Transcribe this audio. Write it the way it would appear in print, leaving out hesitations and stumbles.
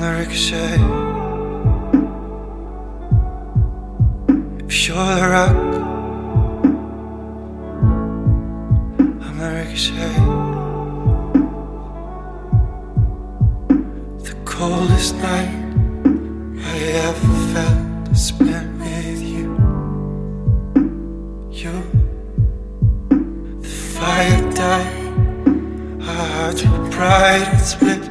the ricochet. If you're the rock, I'm the ricochet. The coldest night I ever felt I spent with you. The fire died, our hearts were bright and split.